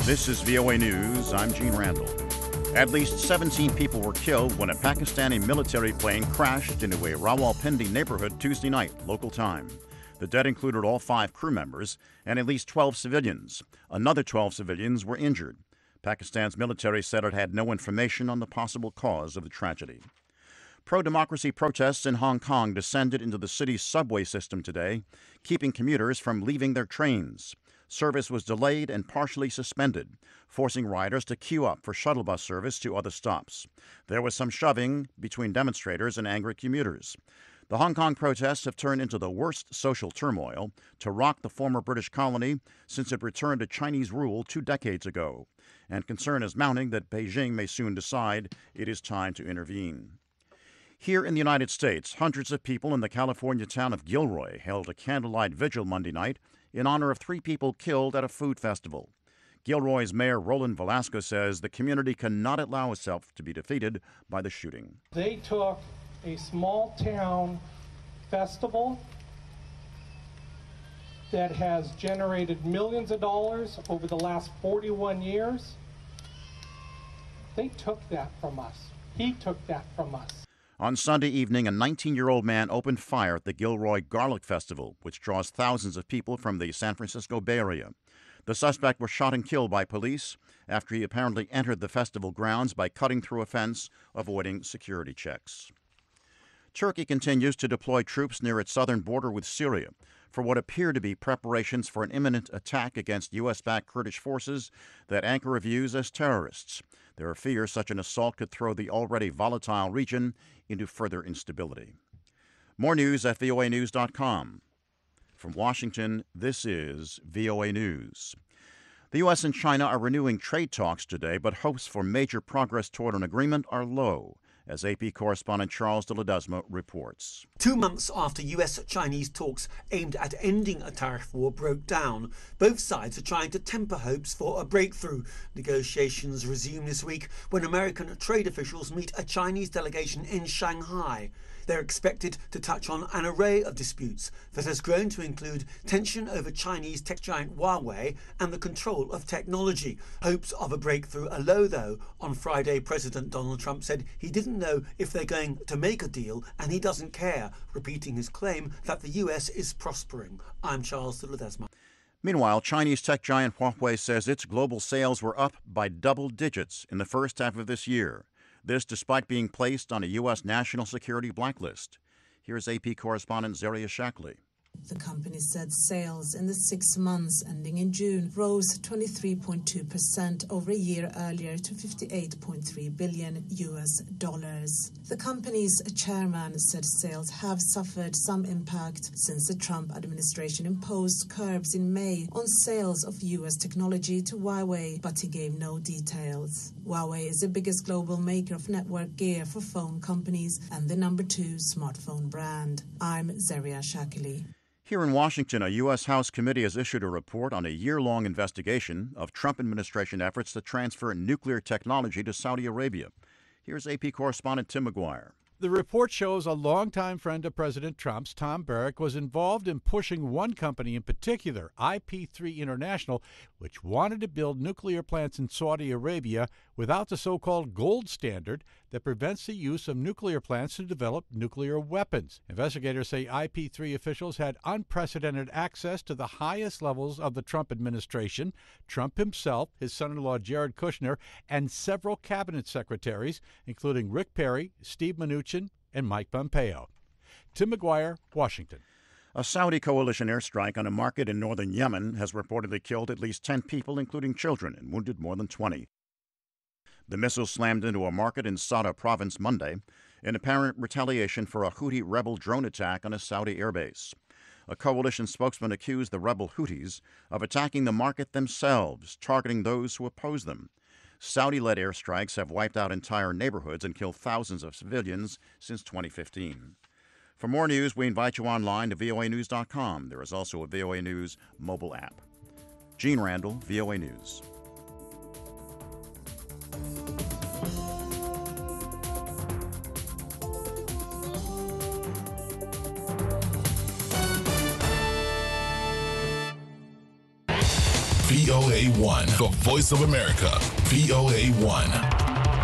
This is VOA News. I'm Gene Randall. At least 17 people were killed when a Pakistani military plane crashed into a Rawalpindi neighborhood Tuesday night, local time. The dead included all 5 crew members and at least 12 civilians. Another 12 civilians were injured. Pakistan's military said it had no information on the possible cause of the tragedy. Pro-democracy protests in Hong Kong descended into the city's subway system today, keeping commuters from leaving their trains. Service was delayed and partially suspended, forcing riders to queue up for shuttle bus service to other stops. There was some shoving between demonstrators and angry commuters. The Hong Kong protests have turned into the worst social turmoil to rock the former British colony since it returned to Chinese rule 2 decades ago, and concern is mounting that Beijing may soon decide it is time to intervene. Here in the United States, hundreds of people in the California town of Gilroy held a candlelight vigil Monday night in honor of 3 people killed at a food festival. Gilroy's Mayor Roland Velasco says the community cannot allow itself to be defeated by the shooting. They took a small town festival that has generated millions of dollars over the last 41 years. They took that from us. He took that from us. On Sunday evening, a 19-year-old man opened fire at the Gilroy Garlic Festival, which draws thousands of people from the San Francisco Bay Area. The suspect was shot and killed by police after he apparently entered the festival grounds by cutting through a fence, avoiding security checks. Turkey continues to deploy troops near its southern border with Syria for what appear to be preparations for an imminent attack against U.S.-backed Kurdish forces that Ankara views as terrorists. There are fears such an assault could throw the already volatile region into further instability. More news at voanews.com. From Washington, this is VOA News. The U.S. and China are renewing trade talks today, but hopes for major progress toward an agreement are low, as AP correspondent Charles de Ledesma reports. 2 months after US-Chinese talks aimed at ending a tariff war broke down, both sides are trying to temper hopes for a breakthrough. Negotiations resume this week when American trade officials meet a Chinese delegation in Shanghai. They're expected to touch on an array of disputes that has grown to include tension over Chinese tech giant Huawei and the control of technology. Hopes of a breakthrough are low, though. On Friday, President Donald Trump said he didn't know if they're going to make a deal and he doesn't care, repeating his claim that the US is prospering. I'm Charles de Ledesma. Meanwhile, Chinese tech giant Huawei says its global sales were up by double digits in the first half of this year. This despite being placed on a U.S. national security blacklist. Here's AP correspondent Zaria Shackley. The company said sales in the 6 months ending in June rose 23.2% over a year earlier to $58.3 billion. The company's chairman said sales have suffered some impact since the Trump administration imposed curbs in May on sales of U.S. technology to Huawei, but he gave no details. Huawei is the biggest global maker of network gear for phone companies and the number 2 smartphone brand. I'm Zaria Shackley. Here in Washington, a U.S. House committee has issued a report on a year-long investigation of Trump administration efforts to transfer nuclear technology to Saudi Arabia. Here's AP correspondent Tim McGuire. The report shows a longtime friend of President Trump's, Tom Barrack, was involved in pushing one company in particular, IP3 International, which wanted to build nuclear plants in Saudi Arabia without the so-called gold standard that prevents the use of nuclear plants to develop nuclear weapons. Investigators say IP3 officials had unprecedented access to the highest levels of the Trump administration, Trump himself, his son-in-law Jared Kushner, and several cabinet secretaries, including Rick Perry, Steve Mnuchin, and Mike Pompeo. Tim McGuire, Washington. A Saudi coalition airstrike on a market in northern Yemen has reportedly killed at least 10 people, including children, and wounded more than 20. The missile slammed into a market in Sada province Monday in apparent retaliation for a Houthi rebel drone attack on a Saudi airbase. A coalition spokesman accused the rebel Houthis of attacking the market themselves, targeting those who oppose them. Saudi-led airstrikes have wiped out entire neighborhoods and killed thousands of civilians since 2015. For more news, we invite you online to voanews.com. There is also a VOA News mobile app. Gene Randall, VOA News. VOA1, the voice of America, VOA1.